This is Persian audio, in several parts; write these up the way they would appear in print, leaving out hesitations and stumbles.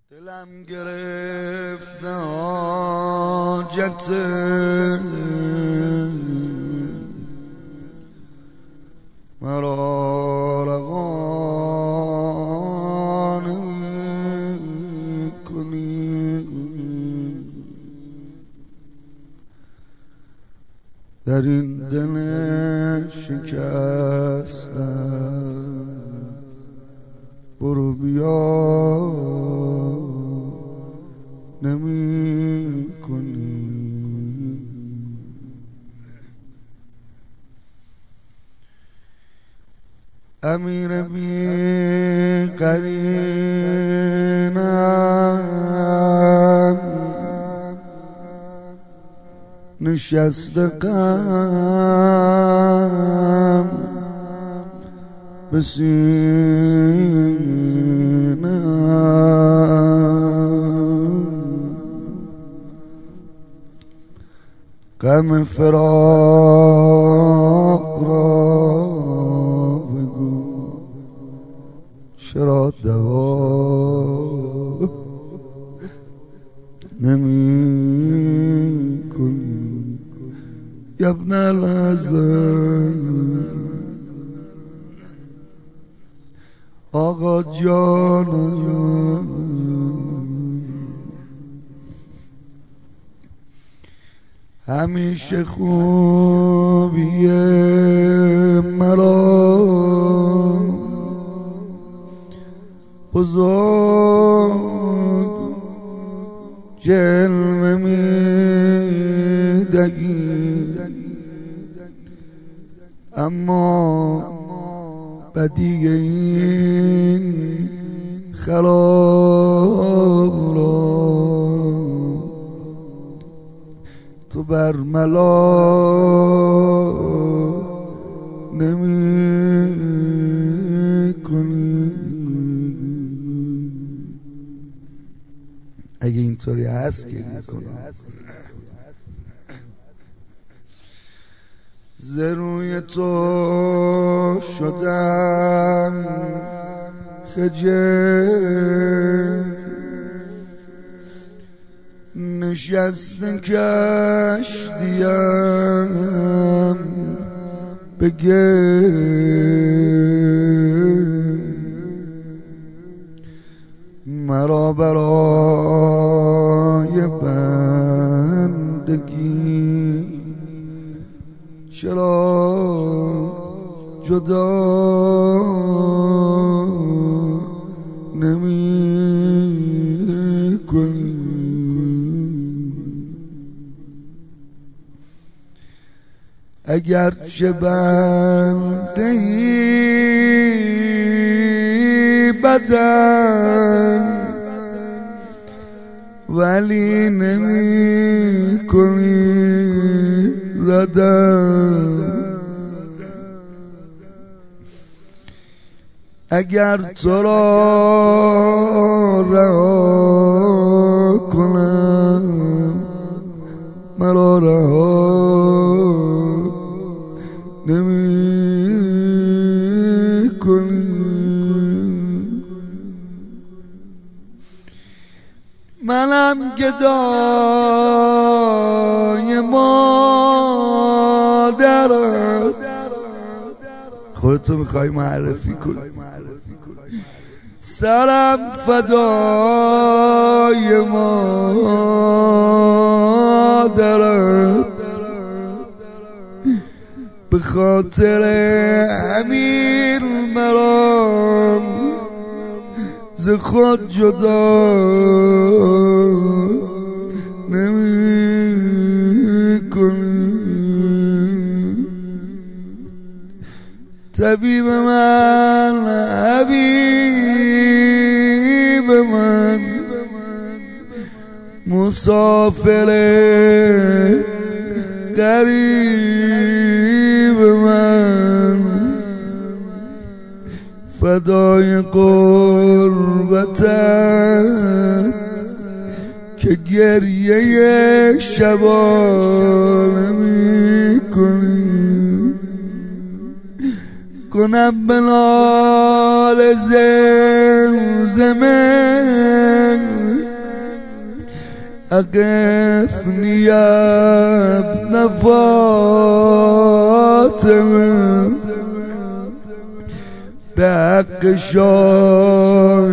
دلم گرفت حاجت مرا رها نمی‌کنی در این دل شکستم برو بیا نمی کنی. امیر بی قرینم نشست غم به سینه غم فراق را بگو چرا دوا نمی کنی یا ابن الحسن آقا جان همیشه خوبیه مرا بزرگ جلوه میدهی اما بدیگه این خراب را تو برملا نمی کنی. اگه اینطوری هست که میکنم ز روی تو شدم خجل نشست کشتیم به گل مرا برای بندگی چرا جدا نمی کنی. اگر چه بنده ای بدن ولی نمی کنی ردم اگر تو را رها کنم مرا رها نمی کنی. منم گدای مادرم خودتو میخوای معرفی کنی سرم فدای مادرم به خاطر امیر مرام ز خود جدا نمی کنی. طبیب من حبیب من مسافر غریب من فدای قربتت که گریه شبانه می کنی. کنم به نال زمزمه أغثني يا ابن فاطمة بحق شاه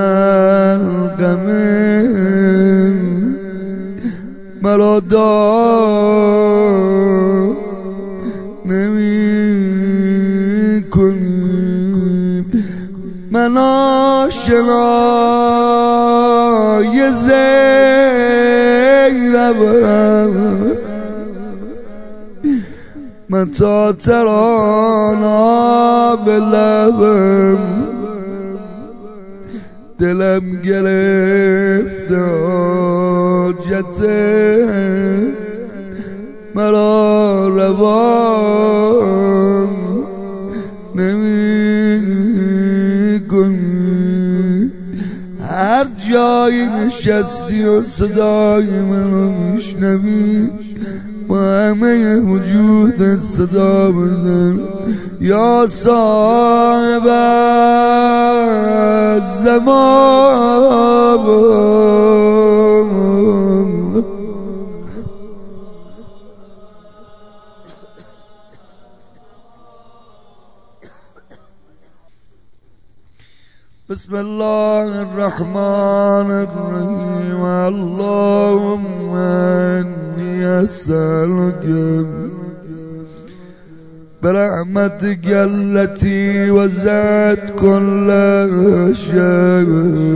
الغمين مرا دار نمی کنی من آشنای زینبم من تا ترانا به لبم دلم گرفت حاجت مرا روان نمی کنی هر جایی نشستی و صدای منو میشنوی با همه وجودت صدا بزن یا صاحب الزمان. بسم الله الرحمن الرحيم اللهم إني أسألك برحمتك التي وسعت كل شيء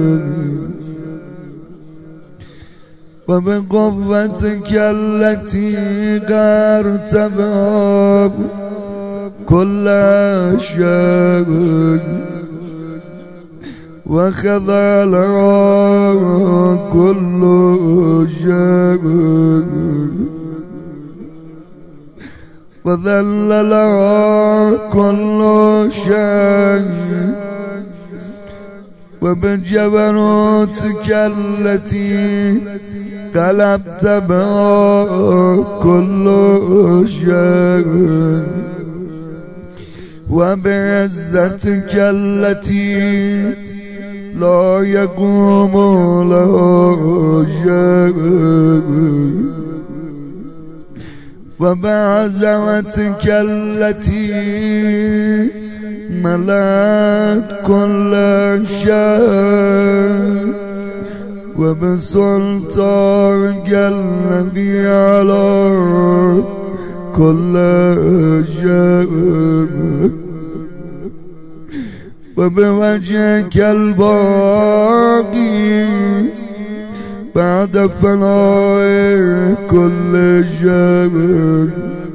وبقوتك التي غارت بها كل شيء وخضع لها كل شيء وذل لها كل شيء وبجبروتك التي قلبت بها كل شيء وبعزتك التي لا يقوم له شيء وبعزمتك التي ملأت كل شيء وبسلطانك الذي على كل شيء وبوجهك الباقي بعد فناء كل شيء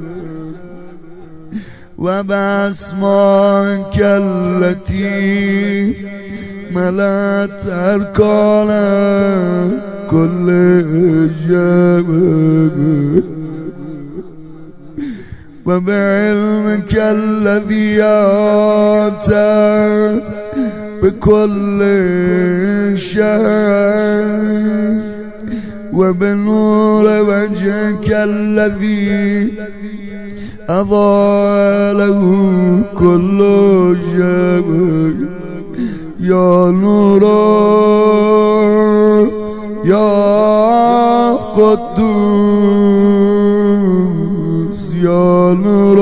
وبأسمائك التي ملأت أركان كل شيء وبعلمك الذي أحاط بكل شيء وبنور وجهك الذي أضاء له كل شيء يا نور يا قدوس يا نور.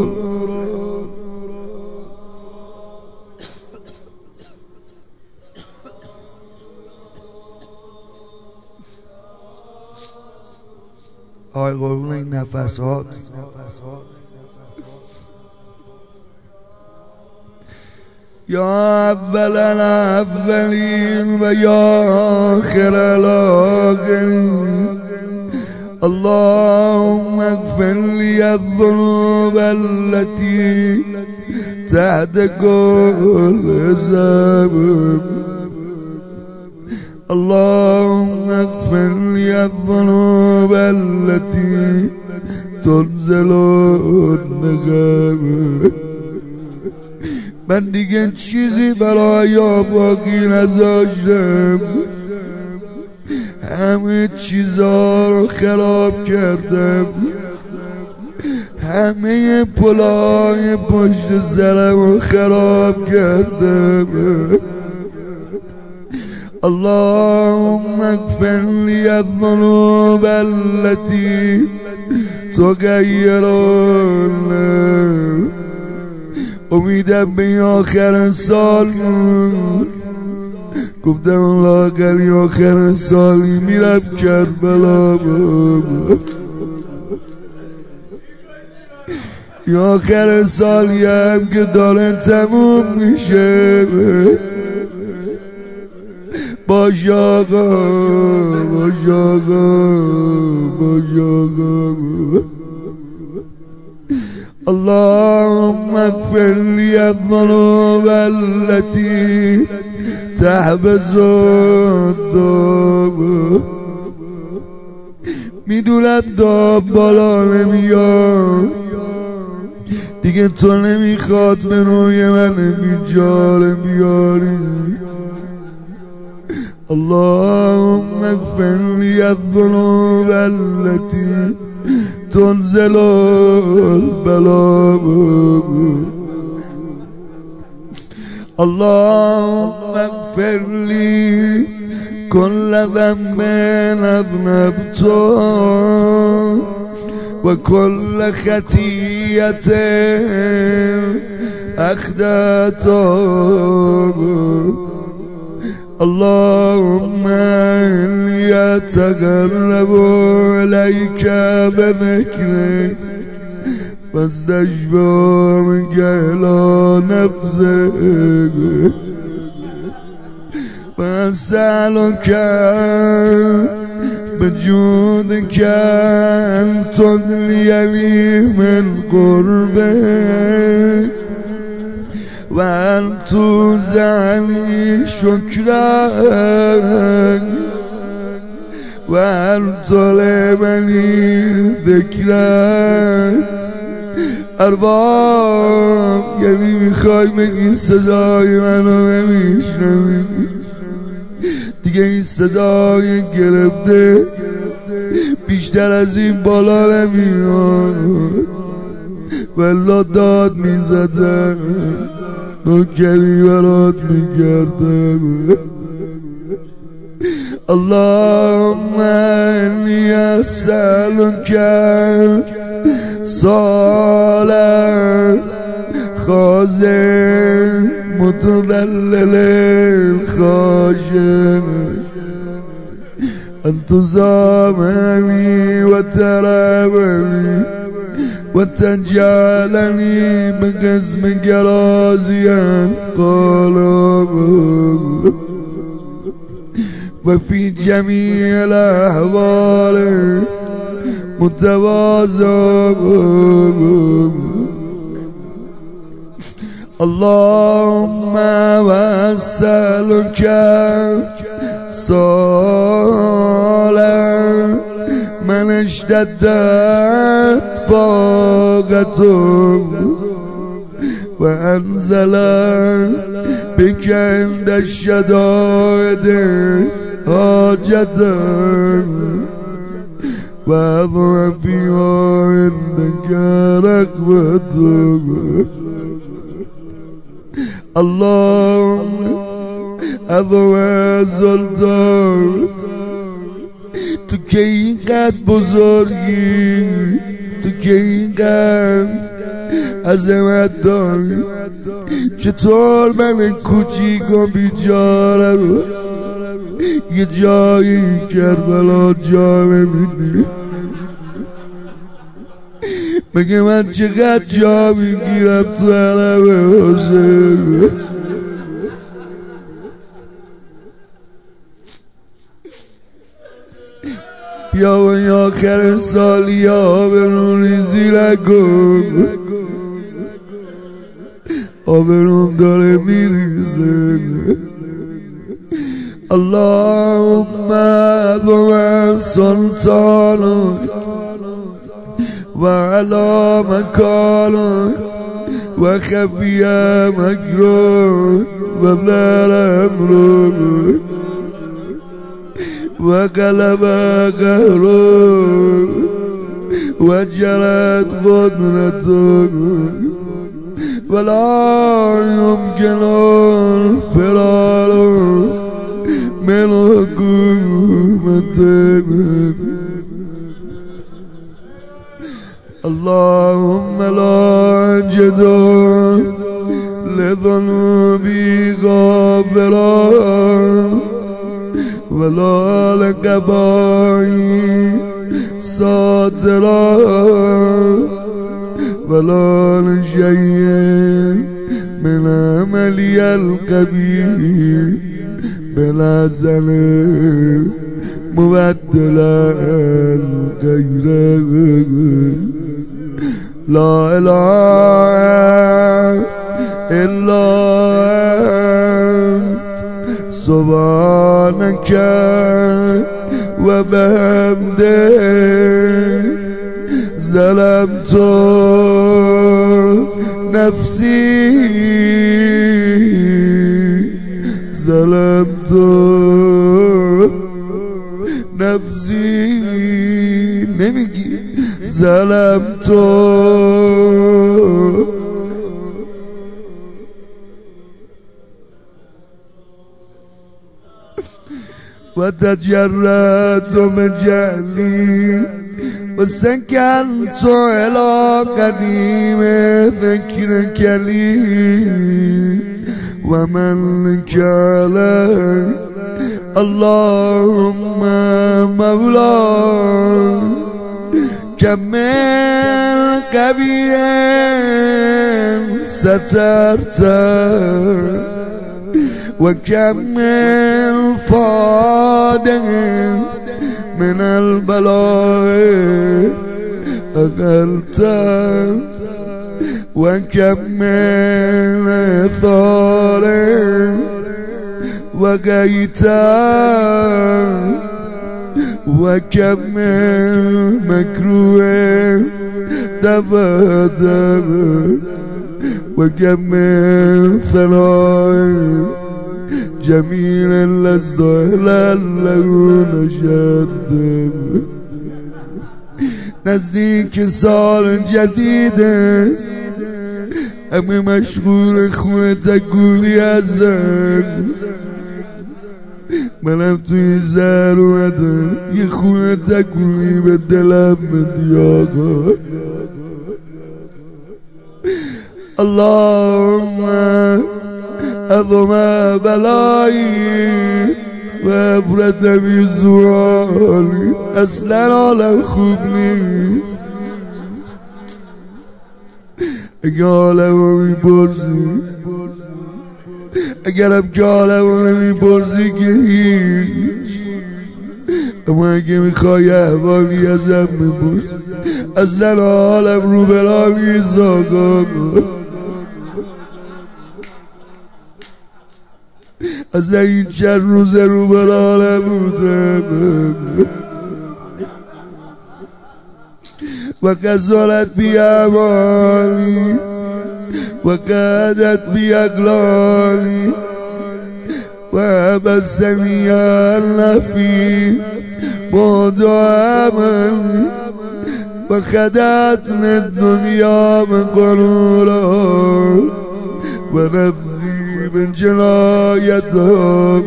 آی قربون این نفسات یا اول الاولین و یا آخر الاخرین اللهم اغفر لي الذنوب التي تحت كل سبب اللهم اغفر لي الذنوب التي تنزل النقم. من دیگه چیزی برای باقی نذاشتم، همه چیزا رو خراب کردم، همه پلای پشت سرم رو خراب کردم. اللهم اغفر لي الذنوب التي تغير. امیدم به آخر سال گفتم لااقل آخر سالی میرم کربلا یا آخر سالی هم که داره تموم میشه. باش آقا باش آقا باش آقا. اللهم اغفر لي الذنوب التي تحبس الذنوب. میدونم دعا بالا نمیاد دیگه، تو نمیخواد به روی من بیچاره بیاری. اللهم اغفر لي الذنوب التي تنزل البلاء. اللهم اغفر لي كل ذنب أذنبته وكل خطيئة أخطأته. اللهم إني أتقرب إليك بذكرك واستشفى منك إلى نفسك وأسألك بجودك أن تدليني من قربك وأن توزعني شكرك وأن تلهمني ذكرك. ارباب یعنی میخوای بگی صدای منو نمیشنوی دیگه، این صدای گرفته بیشتر از این بالا نمیاد، ولی داد میزدم نوکری برات میکردم. اللهم انی اسألک صالح خازن متذلل خاشع أن تزامني وترامني وتجعلني بقسمك راضيا قالا وفي جميع الأحوال متواضع. اللهم وأسألك صالح من اشتدت فاقته وأنزل بك عند الشدائد حاجته وأضع فيها عندك رغبته. اللهم اضع سلطان تو که اینقدر بزرگی، تو که اینقدر عظمت داری، چطور من کوچیک و بیچاره رو یه جایی کربلا جا نمیدی؟ مگه من چقدر جا میگیرم تو حرم حسین؟ بیا و این آخر سالی آبرون ریزی نکن، آبرون داره میریزه. اللهم اعظم سلطانك وعلى مكانك وخفي مكرك وظهر امرك وغلب قهرك وجرت قدرتك ولا يمكن الفرار ملكوت اللهم لا أجد لذنوبي غافرا ولا لقبائي ساترا ولا لشيء من عملي القبيح بلا زلل مبدلا غيره لا إله إلا أنت سبحانك وبحمدك ظلمت نفسي ظلمت نفسي نمیگی ظلمت وتجرأت من جهلي وسكنت إلى قديم ذكرك لي ومن علي اللهم مولاي كمل قبيا سترت وكمل فادا من البلاء أغلت وكمل ثارا وقيتا وكمل مكروه دفادا وكمل ثناء جميلا لست له نشد نزدیک سال جدیده همه مشغول خونه تکولی هستن منم توی زهر اومدم یه خونه تکولی به دلم بدی آقا اللهم اضم بلایی و افردم زوالی اصلا حالم خوب نیست اگه حالمو میپرسی اگرم که حالمو نمیپرسی که هیچ اما اگه میخوای احوالی ازم میپرس اصلا حالم رو بلا نیست آقا اصلا این چند روز رو بلا نبودم و قصالت بی اعمالی و قعدت بی اقلالی و بسمی النفی بعد عملی و خدتن الدنیا من قرورا و نفسی من جنایتها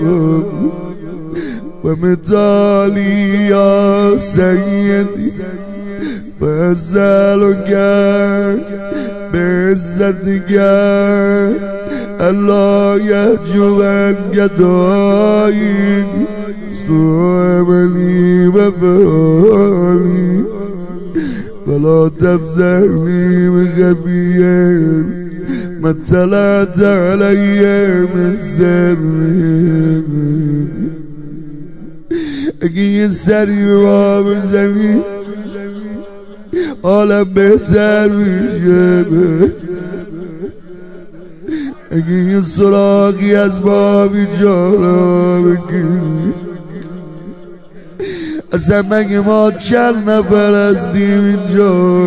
و مثالی یا سیدی فأسألك بعزتك ألا يحجبك دعائي سوء مني وفعالي ولا تفزعني بخفيا ما اطلعت علي من سري اگه سری رو بزنی حالم بهتر میشه اگه یه سراغی از بابی جانا بگیری اصلا مگه ما چند نفر هستیم اینجا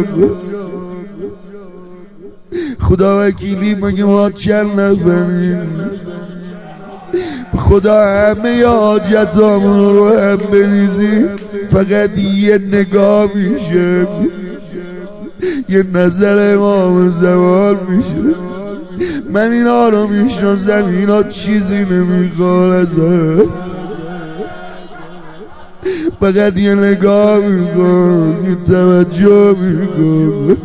خدا وکیلی مگه ما چند نفریم خدا همه حاجتامون رو هم بریزی فقط یه نگاه میشه یه نظر امام زمان میشه من اینا رو میشناسم اینا چیزی نمیخوان ازم فقط یه نگاه میکن، یه توجه میکن.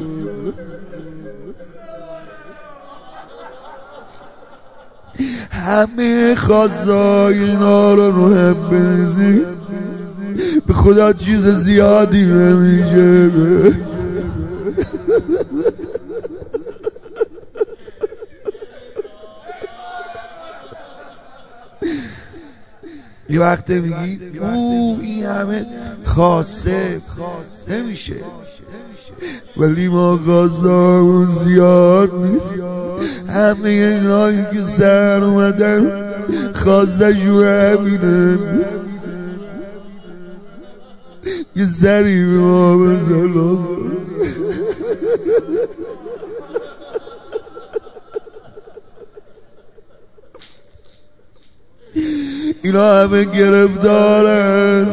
همه خواستای اینا رو هم بریزی به خدا چیز زیادی نمیشه. یه وقت میگی این همه خاصه نمیشه، ولی ما خواستامون زیاد نیست. همه اینایی که سر اومدن خواستشون همینه. یه سری به ما بزن. اینا همه گرفتارن،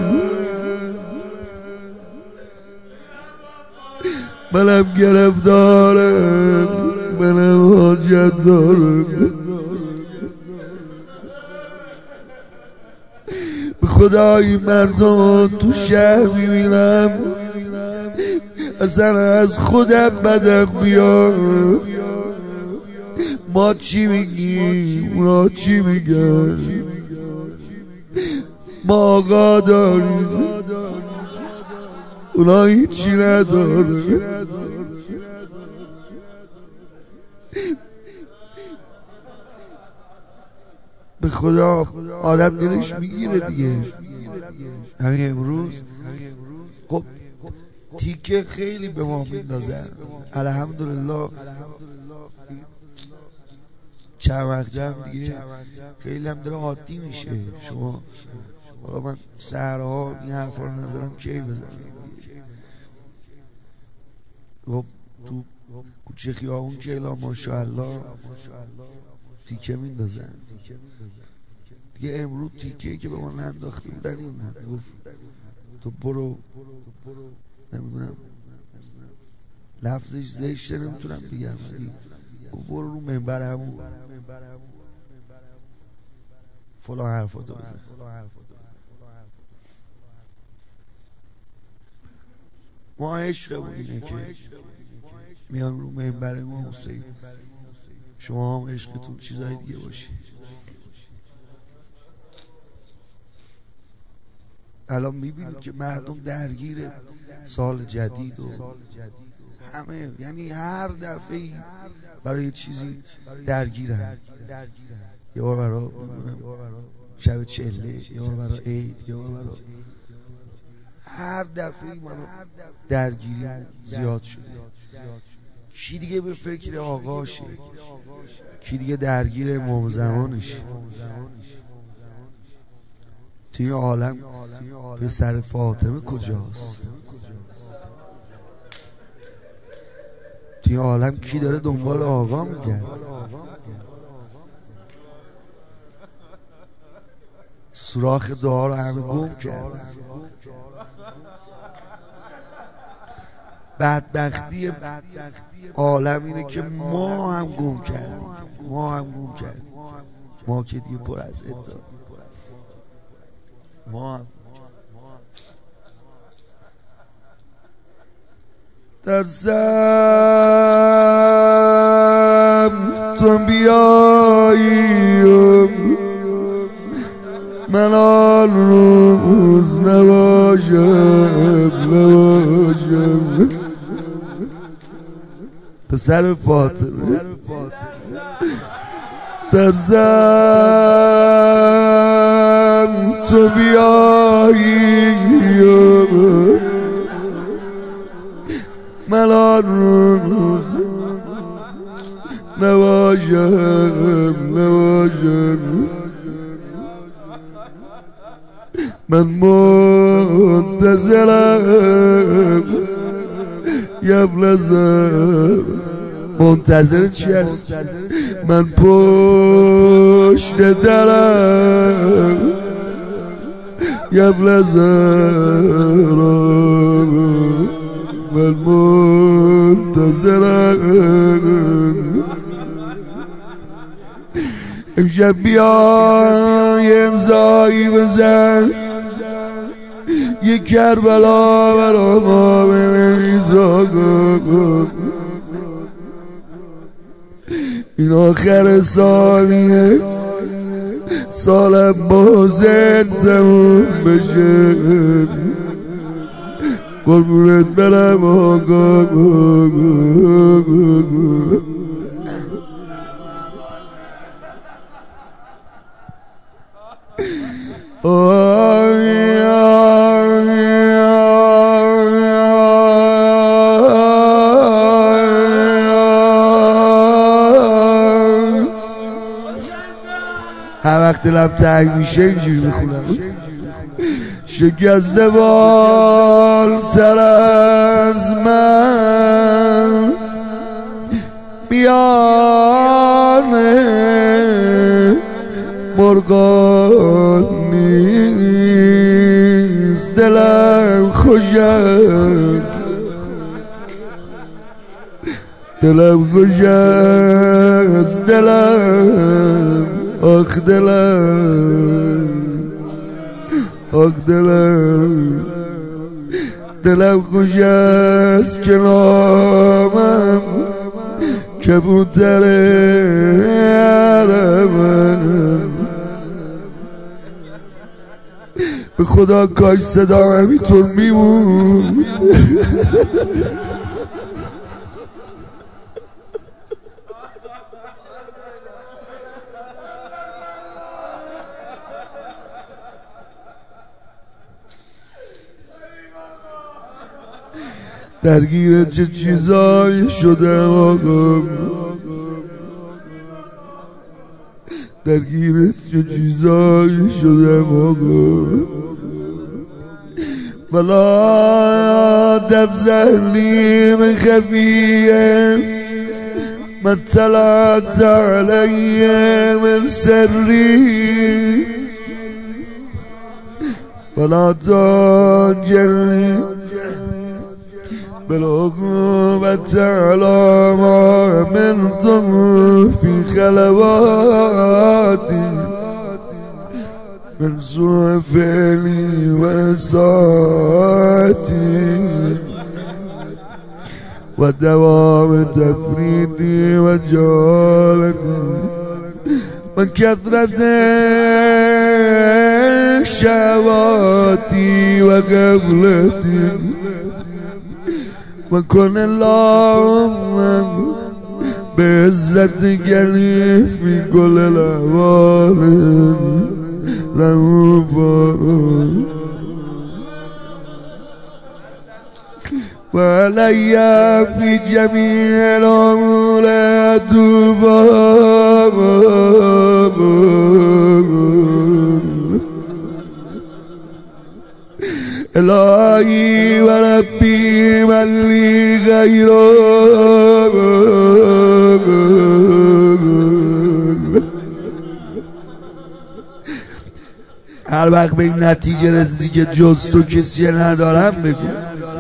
منم گرفتارم، منم حاجت دارم. به خدای مردم تو شهر میبینم اصلا از خودم بدم میاد. ما چی میگیم اونا چی میگن؟ ما آقا داریم اونا هیچی نداره. به خدا آدم دلش میگیره دیگه. همین امروز خب تیکه خیلی به ما میندازن، الحمدلله چند وقتم دیگه خیلی هم داره عادی میشه. شما حالا من سهرها این حرفا رو نظرم کی بزنم. خب تو کوچه خیابون که اعلام ماشاءالله تیکه میندازن دیگه. امروز تیکه که به ما ننداخته بودن این گفت تو برو، نمیدونم لفظش زشته نمیتونم بگم، گفت برو رو منبر همون فلان حرفاتو بزن. ما عشقمون اینه که میان رو منبر ما حسین، شما هم عشقتون چیزای دیگه باشه. الان میبینید که مردم درگیر سال جدید و همه، یعنی هر دفعه برای چیزی درگیرن. یه بار برای شب چله، یه بار برای عید، یه بار برای هر دفعه منو درگیری زیاد شده. کی دیگه به فکر آقاشه؟ کی دیگه درگیر امام زمانشه؟ تو این عالم پسر فاطمه کجاست؟ تو این عالم کی داره دنبال آقا میگرد؟ سوراخ دعا رو همه گم کردن. بدبختی عالم اینه که ما هم گم کردیم. ما که دیگه پر از ادعا، ما هم در تو بیایی من آن روز نباشم. پسر فاطمه در تو بیایی من آن روز نباشم. من منتظرم یبلزم. منتظر چی هست؟ من پشت درم یبلزم. من منتظرم امشب بیای امضایی بزن یه کربلا برا ما بنویس آقا. این آخر سالیه، سالم بازن تموم بشه، قربونت برم آقا. هر وقت دلم تنگ میشه اینجوری میخونم: شکسته بالتر از من میانه مرغان نیست، دلم خوش است، دلم خوش است، دلم آخ دلم، آخ دلم، دلم خوش است که نامم کبوتر عربم. به خدا کاش صدا همینطور میمون. درگیر چه چیزایی شدم آقا، درگیر چه چیزایی شدم آقا. ولا تفزعني من خفيه، ما اطلعت علي من سري، ولا تنجرني بالعقوبة على ما عملته في خلواتي من سوء فعلي وإساءتي ودوام تفريطي وجهالتي من كثرة شهواتي وغفلتي. وكن اللهم بعزتك لي في كل الأحوال رؤوفا، وعلي في جميع الأمور عطوفا. إلهي وربي من لي غيره، هر وقت به این نتیجه رسیدی که جز تو کسی ندارم بگو: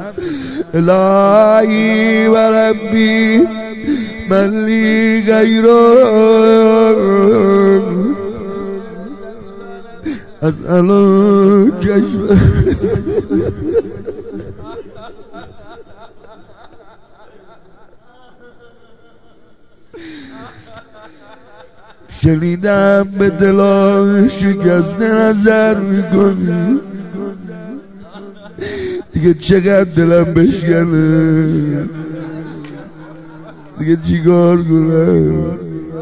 الهی وربی من لی غیره اسألک. شنیدم به دلان شکسته نظر میکنی، دیگه چقدر دلم بشکنه، دیگه چیکار کنم؟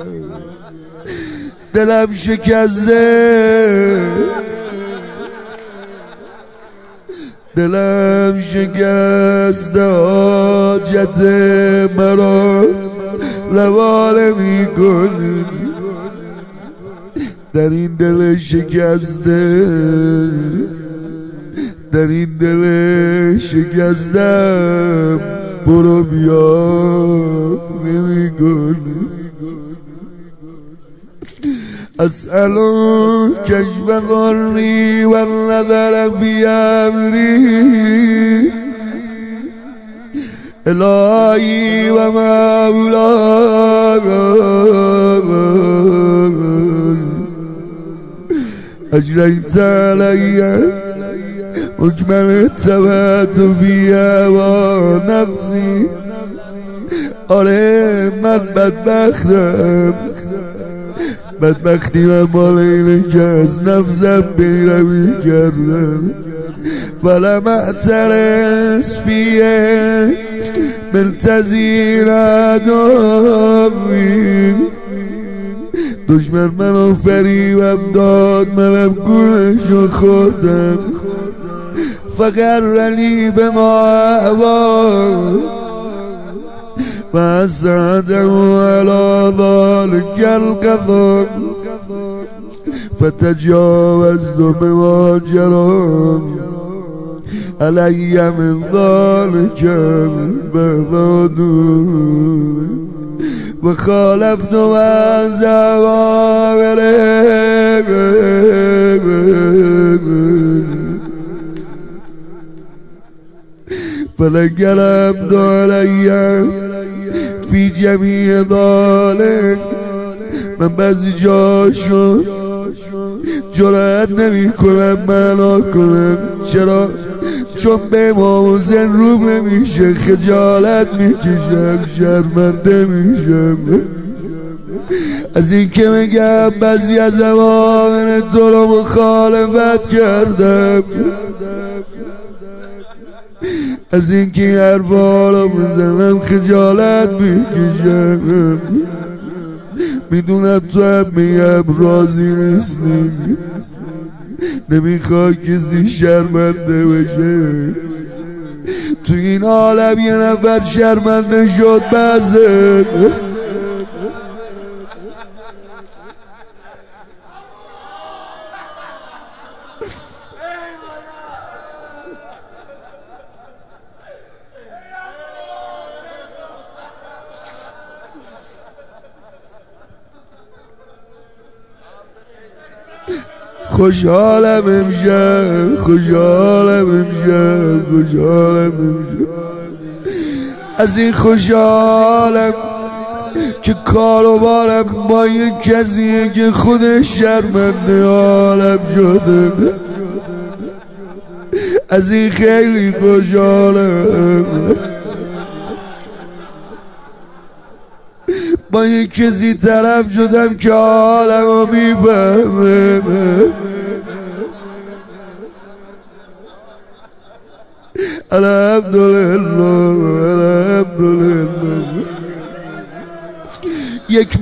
دلم شکسته، دلم شکسته، حاجت مرا روانه میکنی. در این دل شکسته، در این دل شکستم برو بیا نمیکنی. اسألو کشف ضری و النظر فی امری، الهی و مولاي اجریت علی حکمن تبت و بیهوا نفسی. آره من بدبختم، بدبختی من مال اینه که از نفسم پیروی کردم. ولم اعترس فیه ملتزین ادامی. دشمن منو فریبم داد، منم گولشو خوردم. فقرنی به ما احوا و اسعدم علی ذلک القضا. فتجاوزت بما جرى علی من ذلک البغض و خالفت من زوامره. فلک الحمد علی فی جمیع ذلک. من بعضی جاشو جرأت نمی کنم معنا کنم. چرا؟ چون به امام حسین روم نمیشه، خجالت میکشم، شرمنده میشم از این که میگم بعضی از اوامر تو رو مخالفت کردم، از این که این حرفا رو میزنم خجالت میکشم. میدونم تو هم میگم راضی نیستی، نمیخوای کسی شرمنده بشه. تو این عالم یه نفر شرمنده شد بزن. خوشحالم امشب، خوشحالم امشب، خوشحالم امشب. از این خوشحالم که کاروبارم با یک کسیه که خودش شرمنده عالم شده. از این خیلی خوشحالم. با یک کسی طرف شدم که حالم رو میفهمه. الحمدلله، الحمدلله. یک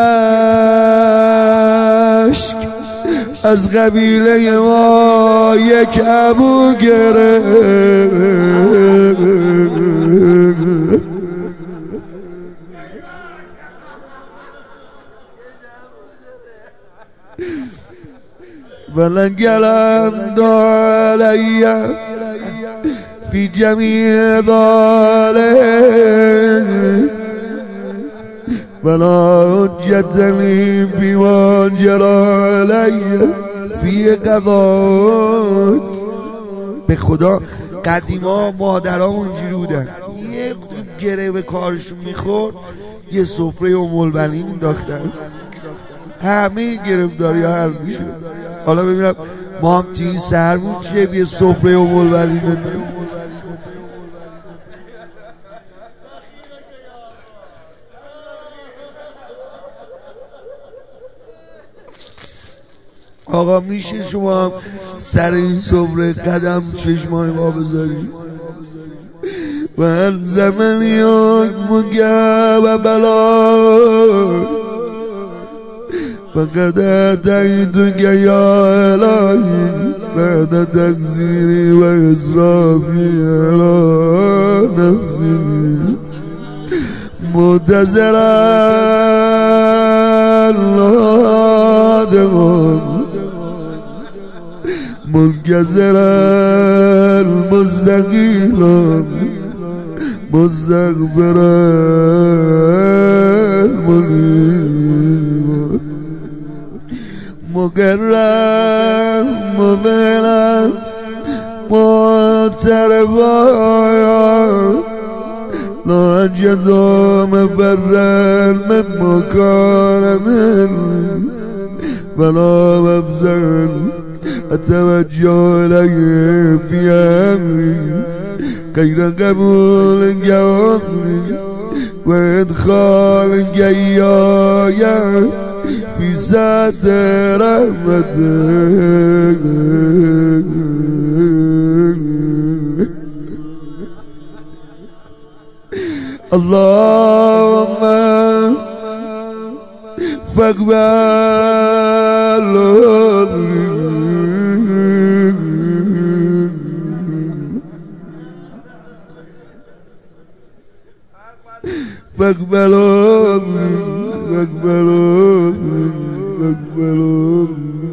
مشک از قبیله ما یک عمو گرفت. ولنگلم علی فی جمیع ذلک ولا حجت لی فی ما جری علی فی قضاک. به خدا قدیما مادرها اونجوری بودن، یه گره به کارشون میخورد یه سفره ام البنین مینداختن، همه گرفتاری ها حل میشد. حالا ببینم ما هم توی این سرمون چیه یه سفره ام البنین. آقا میشه شما سر این سفره قدم چشمای ما بذارید؟ و هر زمانی مگه و بلا فقد اتیتک یا الهی بعد تقصیری و اسرافی علی نفسی منتظرا نادم منکسرا مستقیلا مستغفرا منیبا مقرر مبینا معترفا لا أجد مفرا من مكان من ولا مفزا أتوجه إليه في أمري غير قبول جوابي وإدخال جيايا في ساعة رحمتك. اللهم فاقبل فاقبل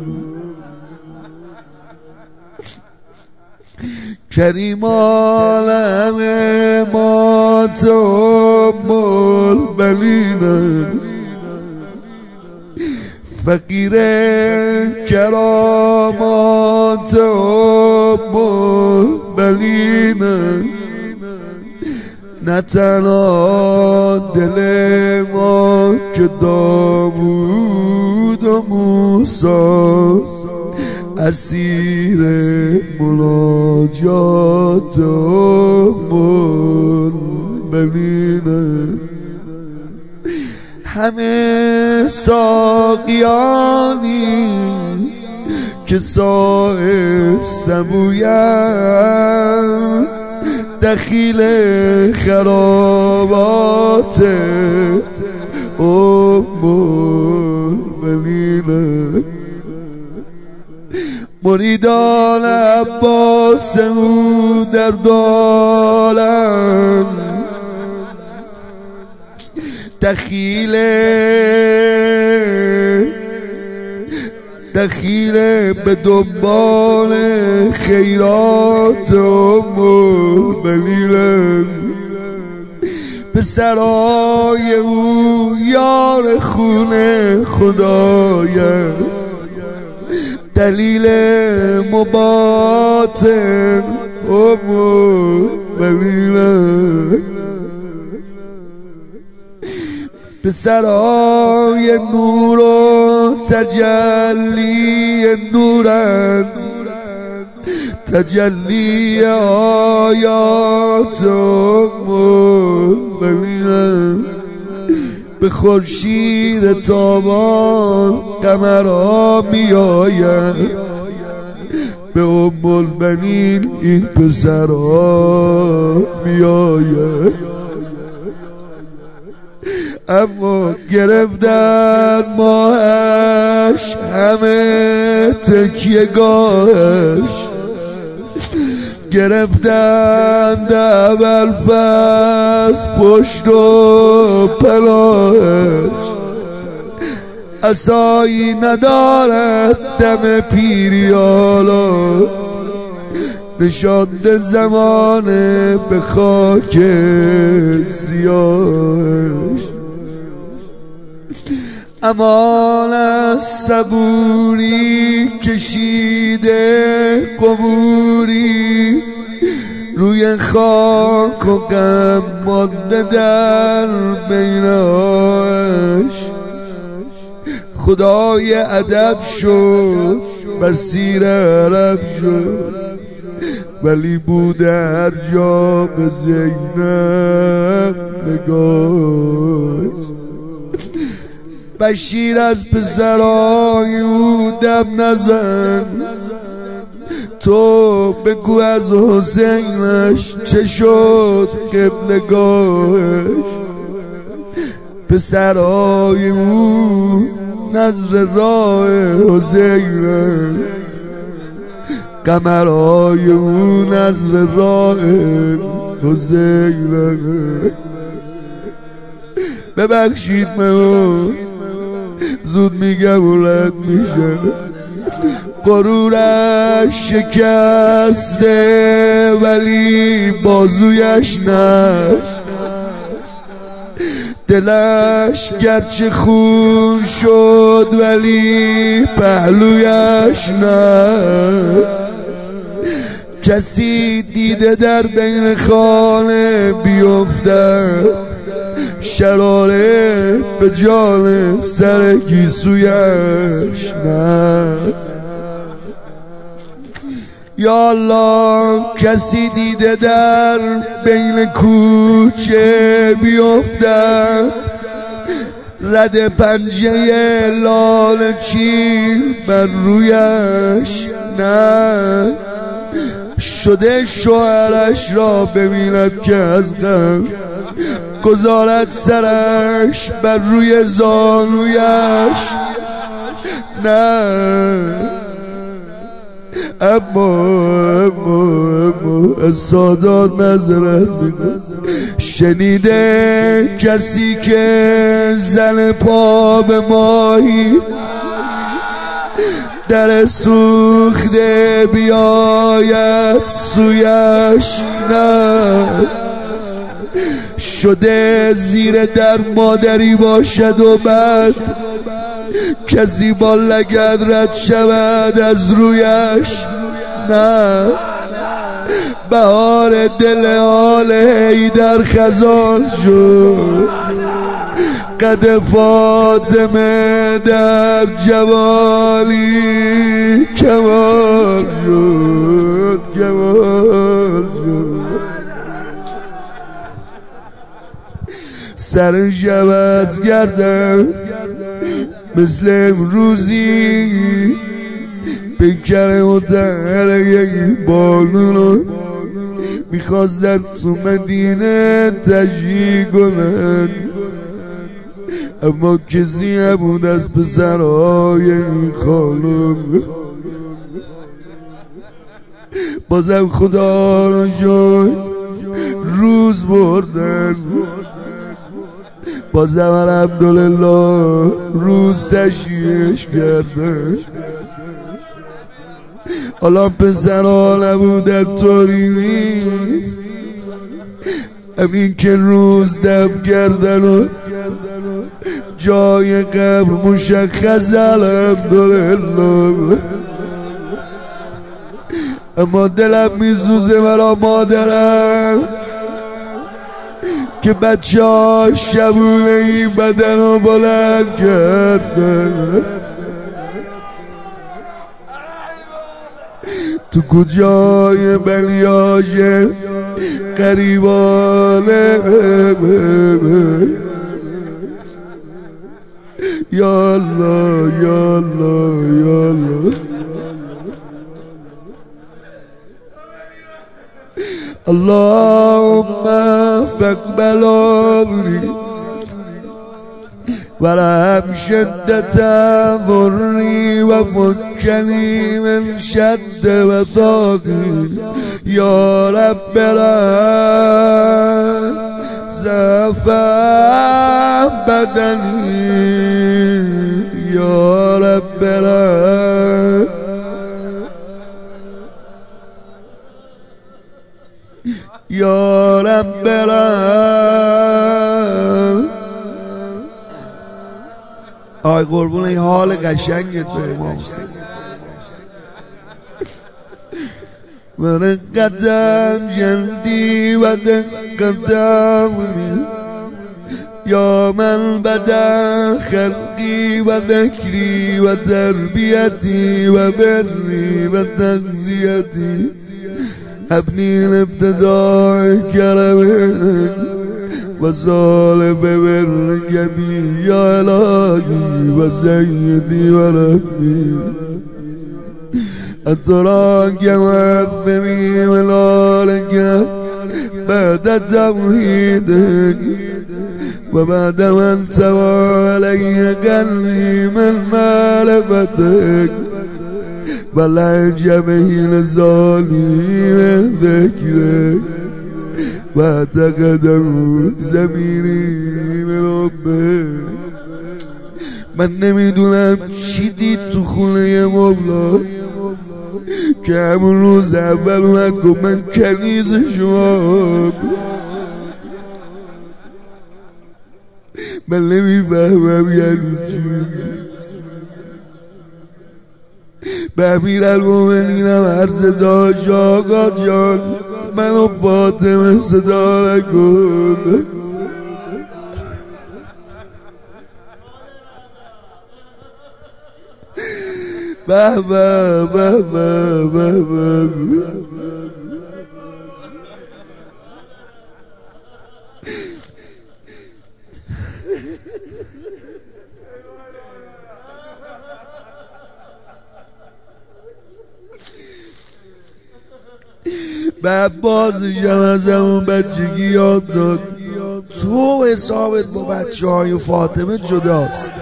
کریم عالم ما تم البلینه فقیر کرامات ام البلینه نه تنها دل ما که داوود و موسی اسیر مناجات ام البلینه همه ساقیانی که صاحب سبویند دخیل خرابات ام البلینه مریدان عباس او در دالن دخیل به دنبال خیرات ام البلینه پسرای او یار خونه خدایم دلیل مباطن ام البلینه پسرای نور و تجلی نورن تجلی آیات ام البلینه به خورشید تابان قمرها می آید به ام البنین این پسرها می آید اما گرفتن ماهش همه تکیه گاهش گرفتن اول فرض پشت و پناهش عصایی ندارد دم پیریالا نشانده زمانه به خاک سیاهش امان از صبوری کشیده قبوری روی خاک و غم مانده در بیناش خدای ادب شد بر سیر عرب شد ولی بوده هر جا به زینب نگاش بشیر از پسرای او دم نزن تو بگو از حسینش چه شد قبلگاهش پسرای او نظر راه حسینش قمرای او نظر راه حسینش ببخشید منو زود میگم ولد میشه غرورش شکسته ولی بازویش نشت دلش گرچه خون شد ولی پهلویش نشت کسی دیده در بین خانه بیفتد شراره به جان سر گیسویش نه یا الله کسی دیده در بین کوچه بیفتد رد پنجه لال چین بر رویش نه شده شوهرش را ببیند که از غم گذارد سرش بر روی زانویش نه اما از سادات معذرت میکنم شنیده کسی که زن پا به ماهی در سوخته بیاید سویش نه شده زیر در مادری باشد و بعد کسی با لگد رد شود از رویش نه بهار دل آل حیدر خزان شد قد فاطمه در جوالی کمال شد کمال شد سر شب از گردم مثل امروزی پیکر متحرک بانونو میخواستن تو مدینه تشییع کنن اما کسی نبود از پسرهای این خانم بازم خدا رو شد روز بردن بازم الحمدلله روز تشییعش کردن حالا پسرها نبودن طوری نیست همین که روز دفع کردن و جای قبر مشخص الحمدلله اما دلم میسوزه برا مادرم که بچه ها شبونه این بدن رو بلند کردن تو کجای بلیاژ قریبانه یا الله یا الله یا الله اللهم فاقبل امري ورحم شدة ضري وفكني من شد وثاقي يا رب العالمين زفا بدني يا رب العالمين یا رب العالمین آی قربون این حال قشنگت به امام حسین من قدم جلدی و قدم یا من بدا خلقی و ذکری و تربیتی و بری و تغذیتی ابني الابتداء كرمك وصالف بالجميع يا إلهي وسيدي وربي أتراك يا معذبي ملالك بعد توحيدك وبعد ما انتوى علي قلبي من معرفتك ولا جميل الظالم ذكرك واعتقدم زمینی من ربك من نمیدونم چی دید تو خونه مولا که همون روز اول اومد گفت من کنیز شما من نمیفهمم یعنی چی به امیرالمومنینم عرض داشت آقا جان منو فاطمه صدا نکن به به به به به بعد بازشم از همون بچگی یاد داد تو حسابت با بچه های فاطمه جداست،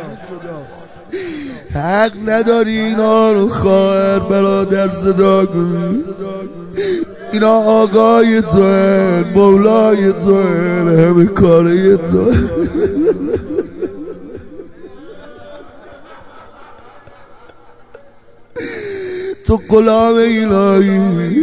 حق نداری اینا رو خواهر برادر صدا کنی، اینا آقای تو هن، مولای تو هن، همه کاره تو تو غلام الهی.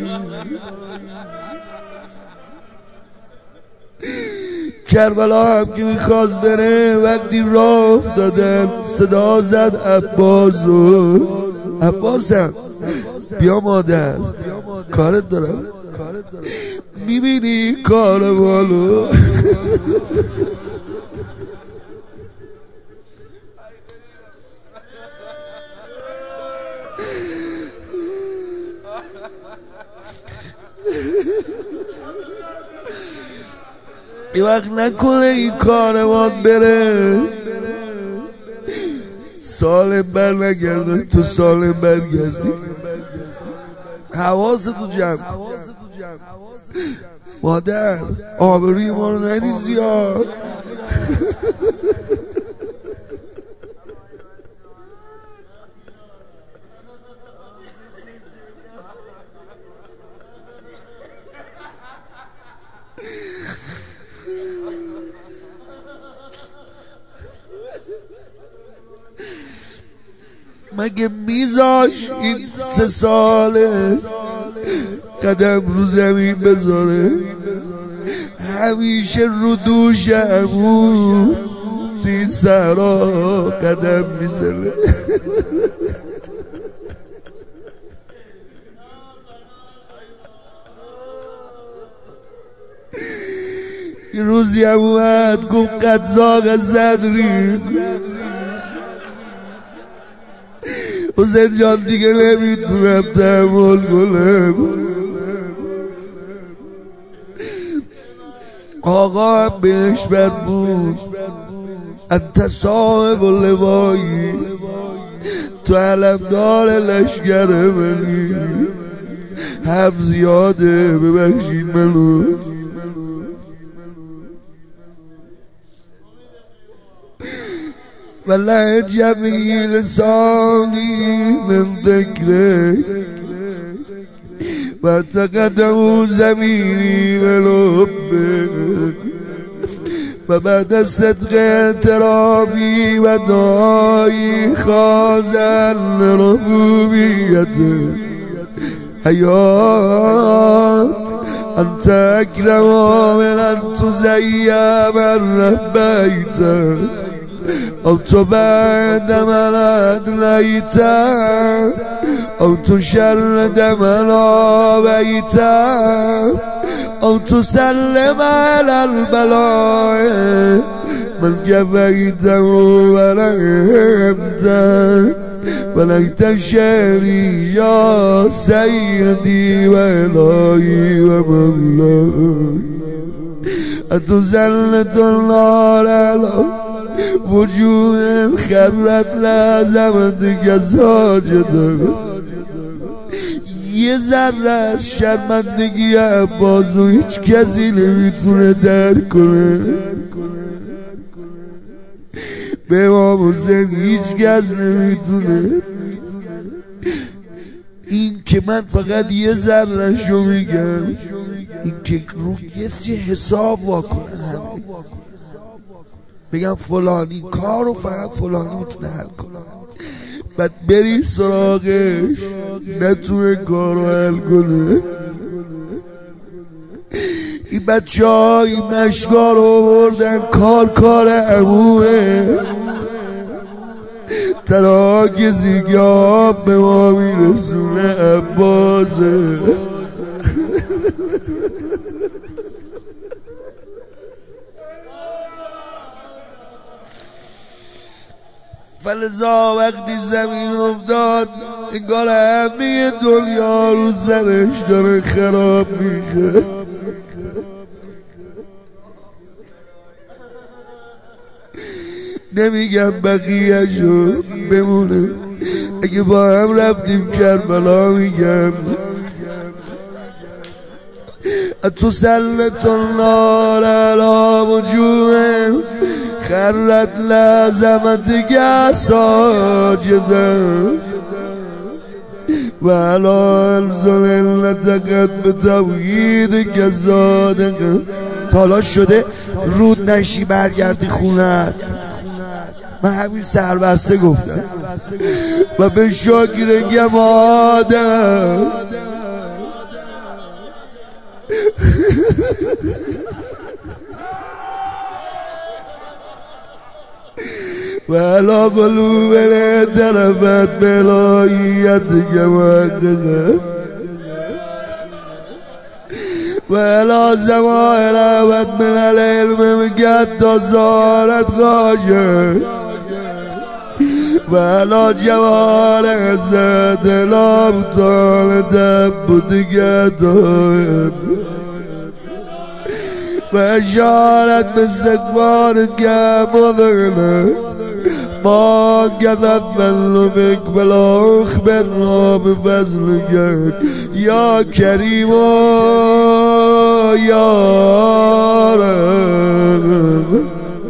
کربلا هم که میخواست بره وقتی راه افتادن صدا زد عباسو، عباسم بیا مادر کارت دارم، میبینی کاروانو یه وقت نکنه این کاروان بره سالم بر نگرده تو سالم برگردی، حواستو جمع کن مادر، آبروی ما رو نریزی ها. مگه میذاش این 3 ساله قدم رو زمین بذاره، همیشه رو دوشمون توی صحرا قدم میزنه. یه روزی هم اومد گفت قدزاق صدری حسین جان دیگه نمیتونم تحمل کنم، آقا هم بهش بود انت صاحب اللوایی، تو علمدار لشگر منی، حرف زیاده ببخشید منو. والله جميع لساني من ذكرك وتقدم زميلي من حبك، فبعد الصدق اعترافي ودعائي خازن ربوبيتك حيات أنت أكرم من أن تزيّ من ربيتك أو تبعد من أدليت أو تشرد من آبيت أو تسلم على البلاء من كفيته ولهمته وليت شعري يا سيدي وإلهي ومولاي أتسلط النار على وجوه خرت لازمت که ساجده، یه ذره شرمندگی عباسو هیچ کسی نمیتونه درک کنه، به امام حسین هیچ کس نمیتونه. این که من فقط یه ذره شو میگم، این که رو یه حساب واکنه بگم فلانی کارو فقط فلانی میتونه حل کنه، بعد بری سراغش نتونه کارو حل کنه. این بچه ها این مشکا رو بردن کار عموه، تنها کسی که آب به ما میرسونه عباسه. فلذا وقتی زمین افتاد انگار همه دنیا رو سرش داره خراب میشه. نمیگم بقیه‌شو بمونه، اگه با هم رفتیم کربلا میگم تسلط النار على وجوههم خرت لعظمتك ساجدا وعلى الذلة قد بتوحیدك صادقا. تالاش شده رود نشی برگردی خونت، من همین سربسته گفتم و به شاگرنگم آدم و علا قلوبنا طرفت بلاییتک محققا و علا زمائر عبد من العلم مگد تا زارت خاشن و علا جوار عزت الابطال تبودک داید و اشارت باستکبارک مذغنا ما قدت من بك فلا اخبرنا بفضلك يا كريم يا رب.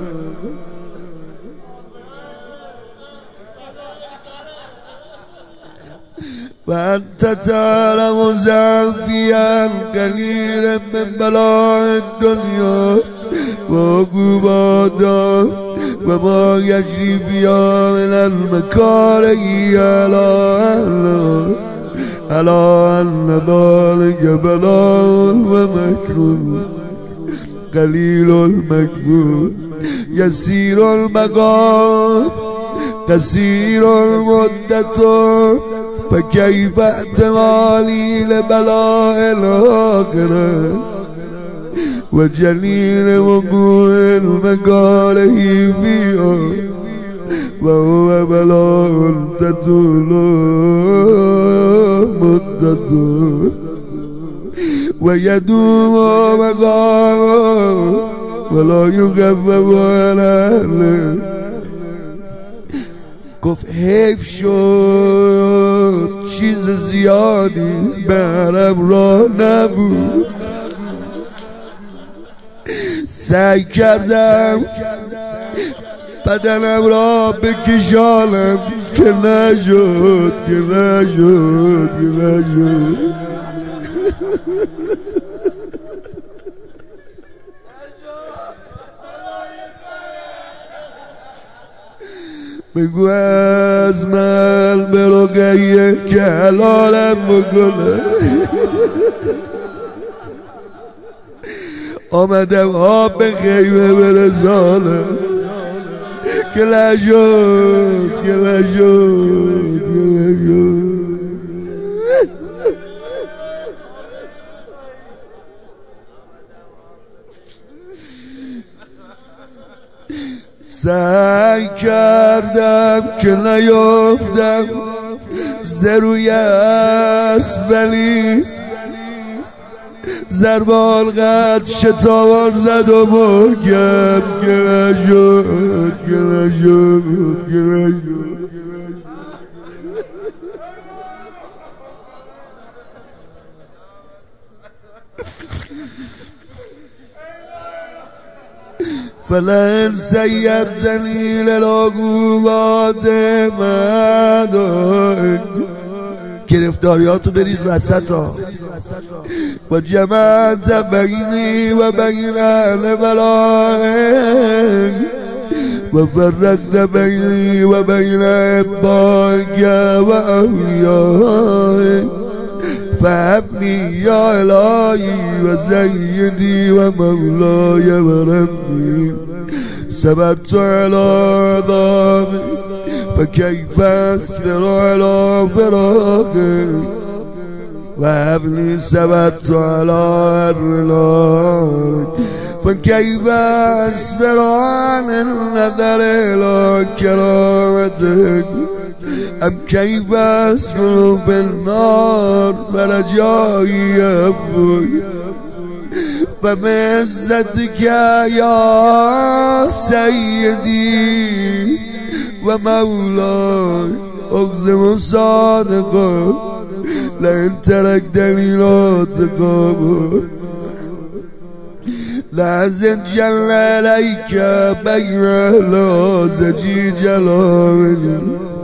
وأنت تعلم زعفيا قليلا من بلاء الدنيا وعقوباتها وما يجري فيها من المكاره على أن ذلك بلاء ومكروه قليل المكذوب يسير المقام قصير المدة فكيف احتمالي لبلاء الآخرة وجليل وقوع المكاره فيها وهو بلاء تطول مدته ويدوم مقامه ولا يخفف عن أهله. گفت حیف شد چیز زیادی برم را نبود، سعی کردم بدنم را بکشانم که نشد که نشد که نشد. بگو از من برو قیه که حلالم بکنه. آمدم آب به خیمه برسانم که نشد که نشد که نشد. سعی کردم که نیافتم زروی است ولی زربال قد شتابان زد و محکم که نشد که نشد که نشد. فلئن سيرتني للعقوبات مدائن. گرفتاریاتو بریز وسط ها. و جمعت بینی و بین اهل بلائک و فرقت بینی و بین عبادک و اولیائک فهبني يا إلهي وسيدي ومولاي وربي صبرت على عذابي فكيف أصبر على فراقك وهب لي صبرت على الرلاك فكيف أصبر عن النظر إلى كرامتك أم كيف أصبر في النار فرجائي أبوي فبعزتك يا سيدي ومولاي أقسم صادقا لئن تركتني لا تقابل لا جل عليك بين لازجي جلالي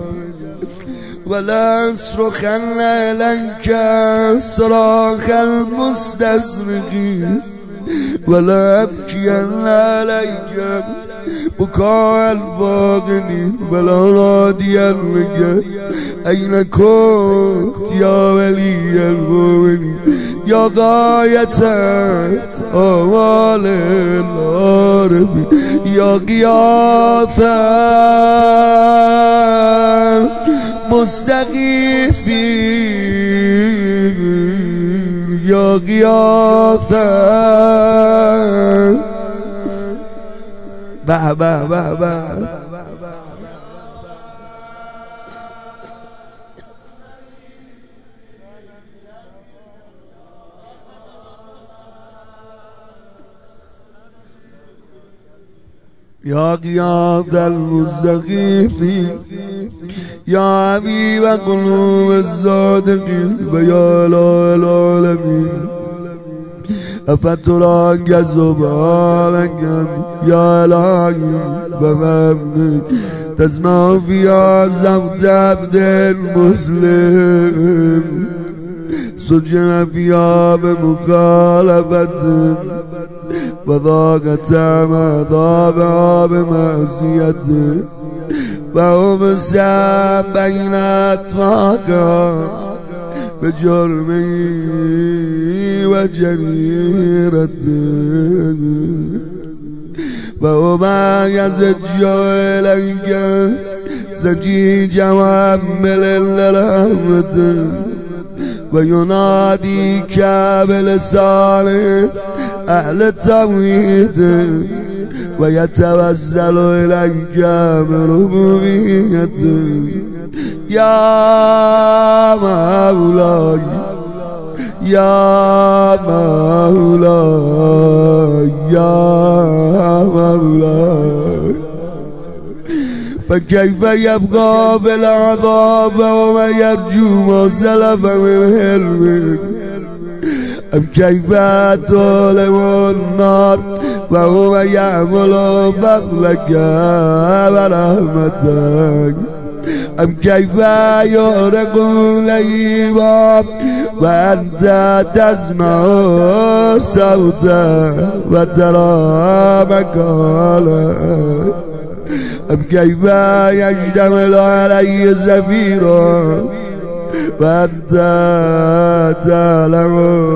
ولا أصرخن لك صراخ المستصرخين ولا أبكين عليك بكاء الفاقدين ولا ناديا بك أين كنت يا ولي المؤمنين يا غاية آمال العارفين يا غياثا مستغيثين يا غياثا با با با با يا غياث المستغيثين يا حبيب قلوب الصادقين ويا لا العالمين أفترى سبحانك يا إلهي بمبنك تسمع في صوت عبد مسلم سجن فيها بمخالفة وذاق تعمى ضابها بمعصيته وهم سام بين أطفاقها بجرمي وجريرته وما يزج إليك زجيج وأمل للهمة ويناديك بلسان أهل التوحيد ويتوسل إليك بربوبيته يا مولاي يا مولاي يا مولاي فكيف يبقى في العذاب وما يرجو ما سلف من حلمك أم كيف طالب النار وهو يعمل فضلك ورحمتك أم كيف يغرق الأيام وأنت تسمع صوته وترى مقاله أم كيف يشتمل علي زفيرا وأنت تعلم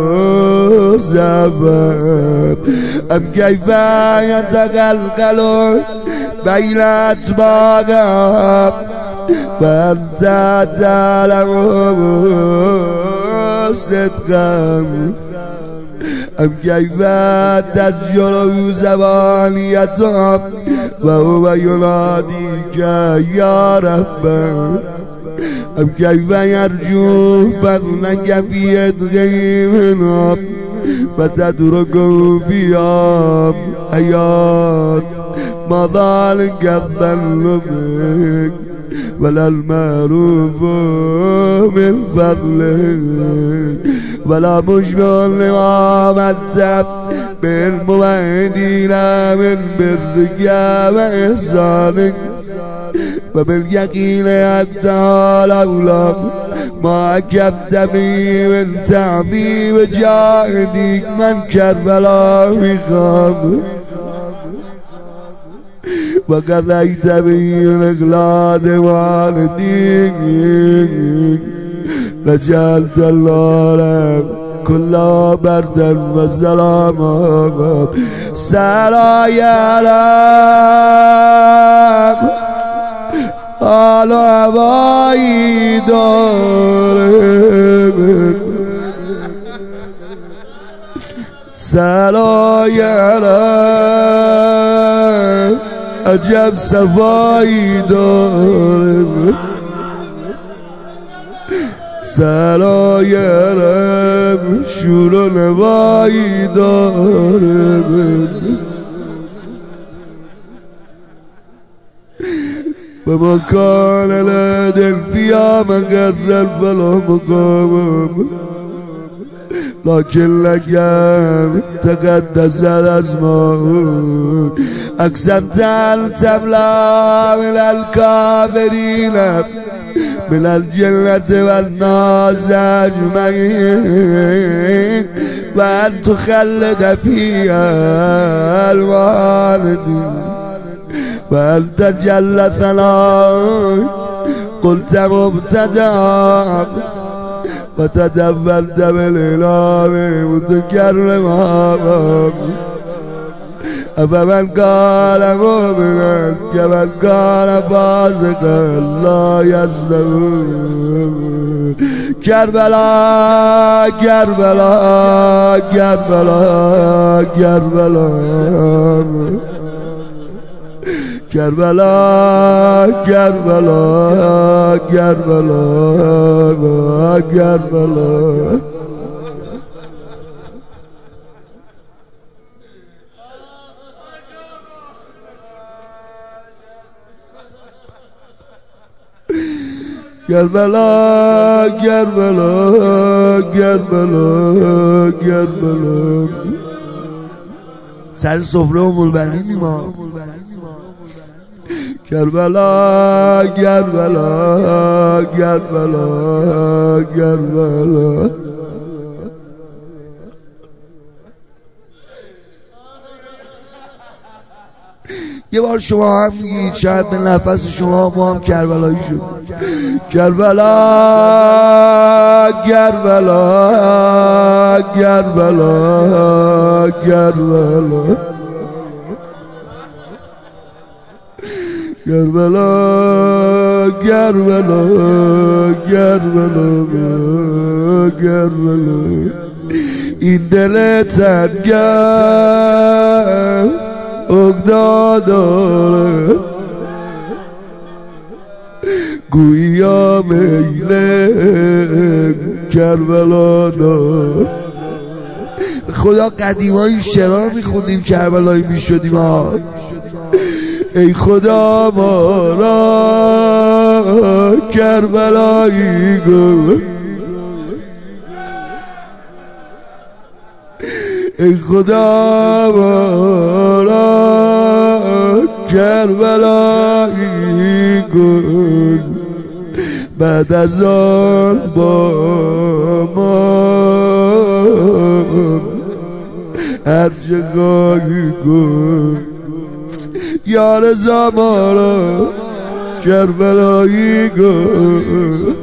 سفر أم كيف يتقلقل بين أطباقها وأنت تعلم صدقا أم كيف تسجل زبانيتهم وهو يناديك يا رب أم كيف يرجو فضلك في يدغي منهم فتتركه فيها حياة ما ذلك الظل بك ولا المعروف من فضلك ولا مشبه لما متى بالموعدين من برك وإحسانك وباليقين حتى لولا ما كبت بي من تعبي وجاهدك من كربلاء بخام وقضيت بي الإغلاد والديك لجعلت العالم كلها بردا وسلاما سرايا لام على هوایی داره سلایرم عجب صفایی داره، سلایرم شور و نوایی داره، به مکان لدن فیا من قرر فلا مقامم، لكن لكم تقدس الأسماء، أقسمت أن تملأ من الكافرين من الجنة والناس أجمعين، وأن تخلد فيها الوالدين، وأن تجل ثناء قلت مبتدأ، وتدفلت بالإله متكرما، أفمن قال مؤمنا كمن قال فاسقا لا يستوون. كربلاء كربلاء كربلاء كربلاء كربلاء كربلاء كربلاء كربلاء. كربلاء كربلاء كربلاء كربلاء. سر سفره و مولبنی ما. کربلا کربلا کربلا کربلا. یه بار شما هم میگید شاید به نفس شما ما هم کربلایی شد. کربلا کربلا کربلا کربلا کربلا کربلا کربلا کربلا. این دل تنگم عقده داره، گویا میل کربلا داره. خدا قدیمایی شعرها میخوندیم کربلایی میشدیم ها. ای خدا ما را کربلایی کن، ای خدا ما را کربلایی کن. بعد از آن با ما هر چه خواهی کن. یا رضا ما را کربلایی کن.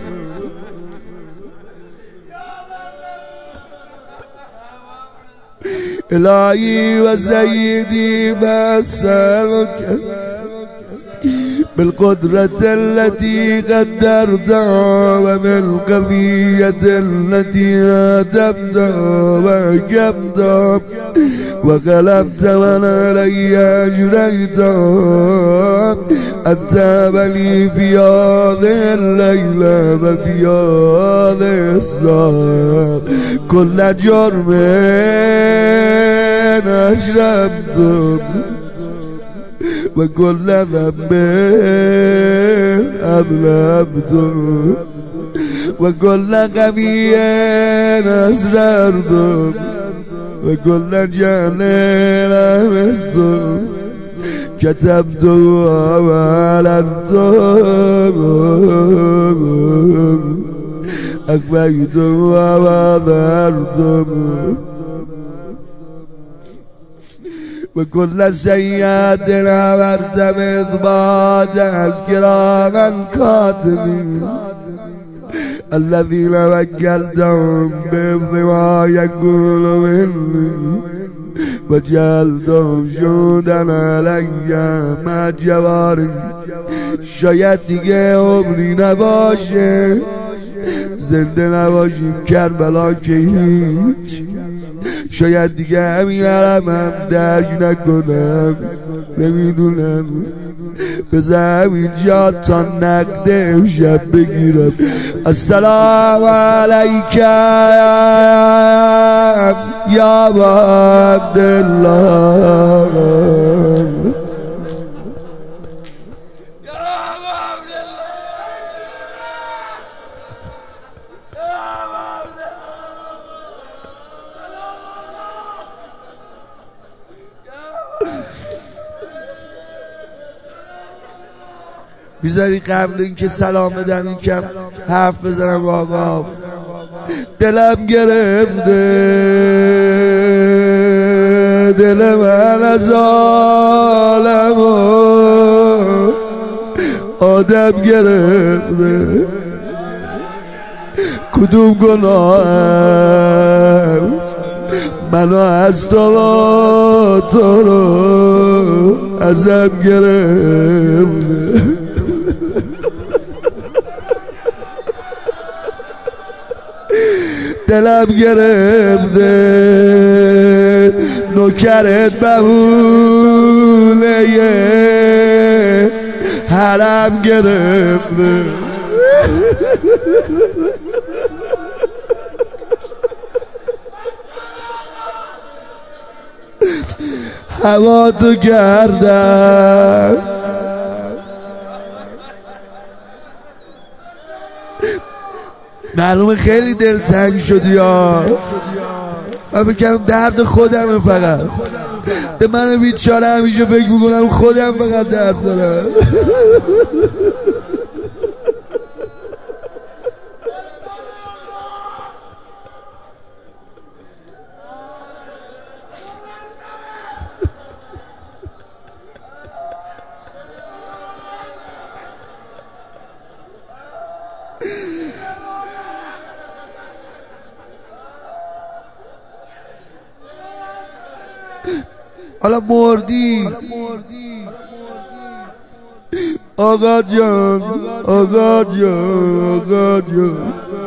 الهی و سیدی فاسألک بالقدرة التي قدرتها وبالقضية التي هدمتها وحكمتها وغلبت من علي أجريتها، أن تاب لي في هذه الليلة وفي هذه الساعة كل جرم أجرمته وكل ذنب أذنبته وكل غبي أسررته وكل جهل عملته كتبته وأعلنته أخفيته وأظهرته وكل سيئات عبرت بإثبات الكرام الكاتبين الذين وكلتهم بحفظ ما يكون مني وجعلتهم شهودا علي مع جواري. شاید دیگه عمری نباشه زنده نباشیم کربلا که هیچ، شاید دیگه همین علمم درک نکنم، نمیدونم بذارم اینجا تا نقد امشب بگیرم. السلام علیکم یا عبدالله. بیزاری قبل اینکه سلام بدم این کم حرف بزنم آقا، دلم گرفته، دل من از عالم آدم گرفته. کدوم گناهم منو از تو رو ازم گرفته. دلم گرفته، نوکرت بهونه حرم گرفته. هوا تو گردم معلومه خیلی دلتنگ شدی ها. من بکنم درد خودمه، فقط به من بیچاره همیشه فکر میکنم خودم فقط درد دارم. حالا مردی آقا جان، آقا جان، آقا جان،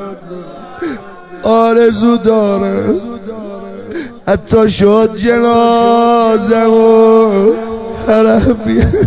آرزو دارم حتی شد جنازم و حرم بیارم.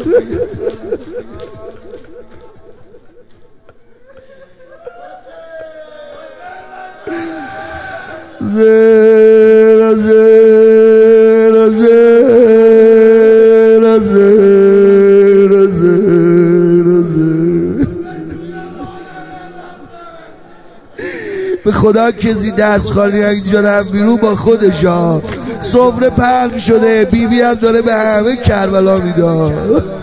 به خدا کسی دست خالی اینجا رفت بیرون با خودش ها. سفره پهن شده، بیبی هم داره به همه کربلا میده.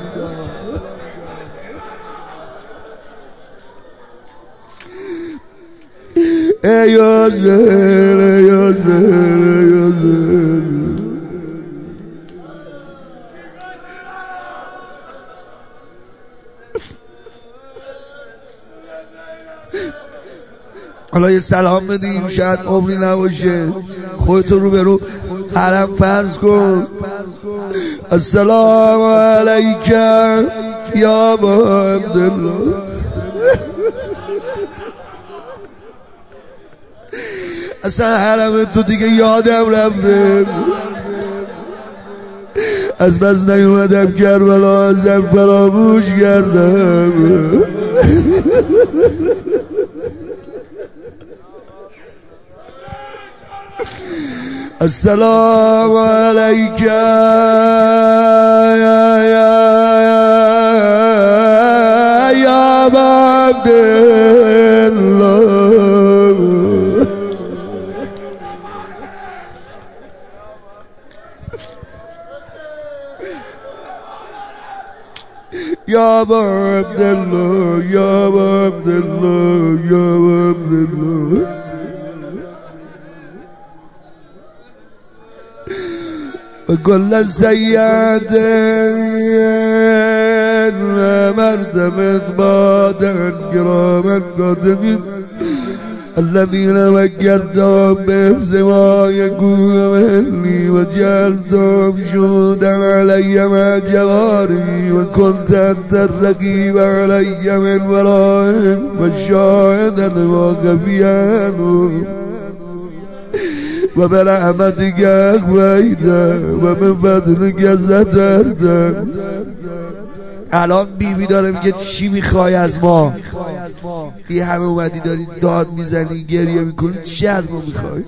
ای یاسر، ای یاسر، ای یاسر. حالا یه سلام بدیم، شاید عمری نباشه، خودتو رو به رو حرم فرض کن. السلام علیکم یا عبدالله. اصلا حرم تو دیگه یادم رفته، از بس نیومدم کربلا ازم فراموش کردم. السلام علیکم یا عبدالله. یا عبدالله، یا عبدالله، یا عبدالله. وكل سيئات مرتبت بعدا كراما كاتبين الذين مكرتهم بحفظ ما يكون مني وجعلتهم شهودا علي مع جواري وكنت أنت الرقيب علي من ورائهم والشاهدا وخفي عنهم وبرحمتك أغوينا ومن فضلك سترنا. الان بیبی داره میگه چی میخوای از ما؟ این همه اومدی داری داد میزنی گریه میکنی، چی از ما میخوای؟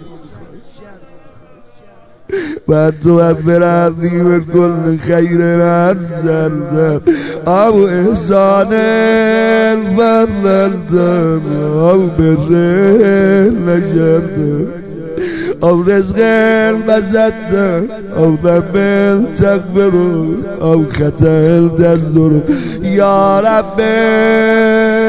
بعد تو برردی من کل خیر نرزردم او احسان فرلندم او بره نشردم او رزق بزدم او ذنب تغفرو او خطر تزدرو یا ربی.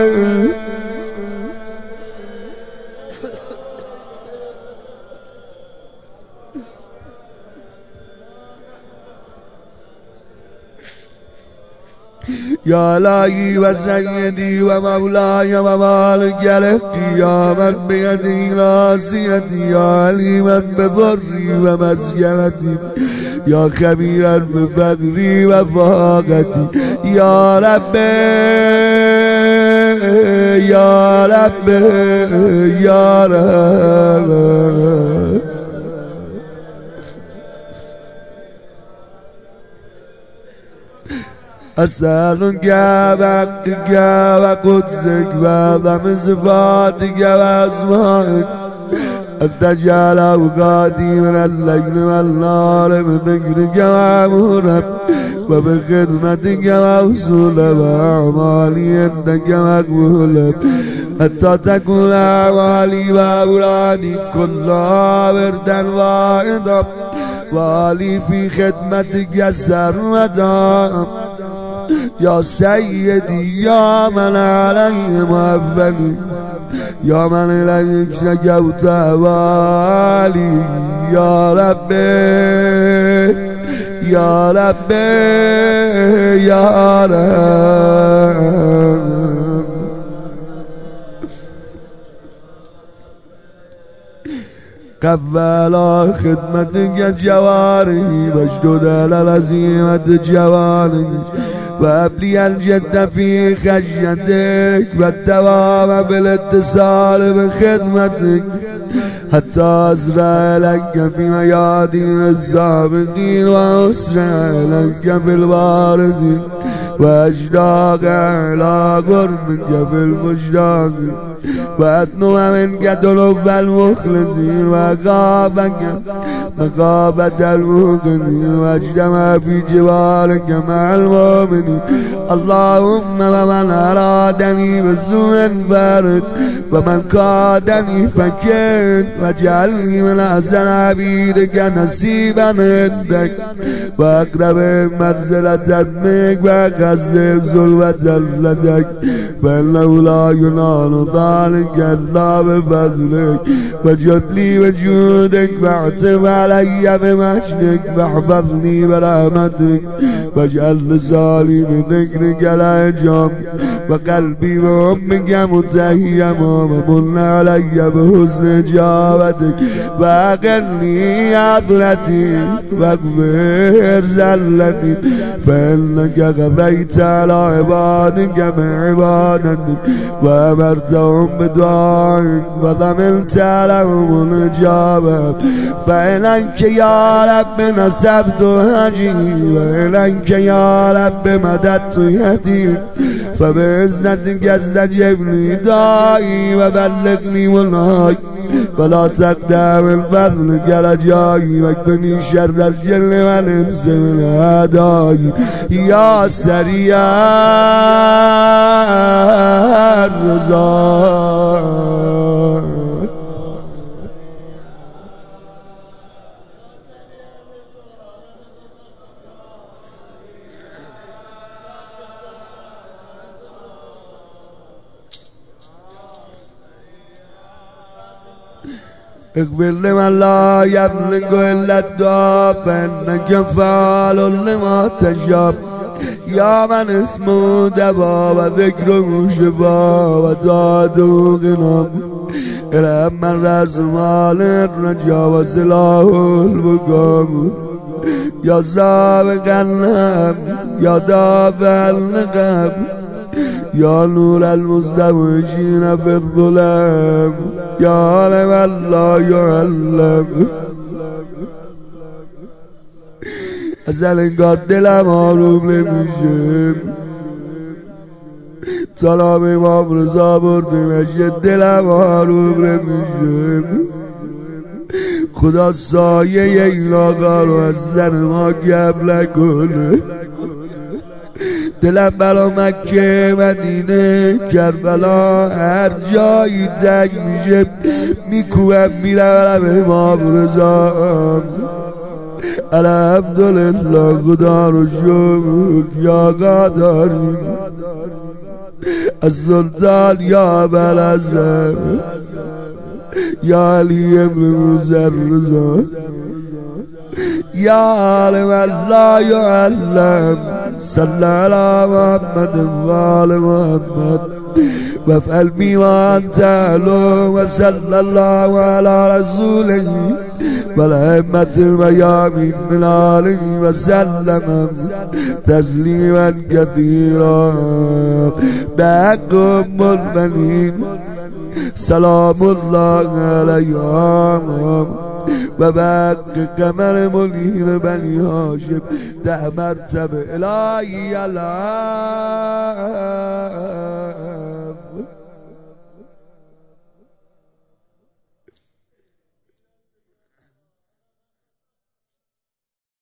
یا الهی و سیدی و مولاي و مالک القیامت بیدی ناصیتی یا علیما بضری و مسکنتی یا خبیرا بفقری و فاقتی یا رب یا رب یا رب. أسألك بحقك وقدسك وعظم صفاتك وأسمائك أن تجعل أوقاتي من الليل والنهار بذكرك وعمرك وبخدمتك موصولة وأعمالي عندك مقبولة حتى تكون أعمالي وأولادي كلها وردا واحدا وأهلي في خدمتك سرمدا يا سيدي يا من علي موفقي يا من إليك شكوت أهوالي يا ربي يا ربي يا رب. قفل خدمتك جواري واشدد على العزيمة جواني وابلي الجد في خشيتك والدوام بالاتصال بخدمتك حتى أسرع لك في ميادين السابقين وأسرع لك في البارزين وأشتاق إلى قربك في المشتاقين وأتنو منك دلوب المخلصين وأخافك مخافة الموقنين واجتمع في جوارك مع المؤمنين. اللهم ومن أرادني بسوء فارد ومن قادني فكيد واجعلني من أحسن عبيدك نصيبا عندك وأقرب منزلة منك وأكسب ظلمة لديك فإنه لا ينال ذلك إلا بفضلك وجد لي وجودك واعتب علي بمجدك واحفظني برحمتك واجعل لساني بذكرك لا يجام وقلبي بحبك متيما ومن علي بحسن إجابتك وأغني عثرتي واغفر زلتي فإنك غفيت على عبادك من عبادتك وأمرتهم بدعائك وضمنت لهم الإجابة فإليك يا رب نسبت هجي وإليك يا رب مددت يدي فبعزتك استجب لي داعي وبلغني منهاي ولا تقدم من فضلك رجائي واكفني شر الجن والإنس من أعدائي يا سريع الرزاق. اغفر لمن لا يملك إلا الدعاء فإنك فعال لما تشاء يا من اسمه دواء وذكره شفاء وطاعته غنى إلى من رأس مال الرجاء وسلاح البقاء يا سابق النعم يا دافع النقم يا نور المزدوجين في الظلام يا عالم لا يعلم. اصلا انگار دلم آروم نمیشه، سلام امام رضا برده نشه دلم آروم نمیشه. خدا سایه این آقا رو از زن ما گب نکنه. دلم برا مکه مدینه کربلا هر جایی تنگ میشه میکوهم میرم امام رضا. الحمدلله خدا رو شکر یا آقا داریم از سلطان یا ابوالحسن یا علی ابن موسی الرضا یا عالم لا يعلم. صل على محمد وآل محمد وافعل بما أنت أهله وصلى الله على رسوله والأئمة الميامين من آله وسلم تسليما كثيرا. بحق أم المؤمنين سلام الله عليهم وبحق قمر منير بني هاشم ده مرتبه الهی الله.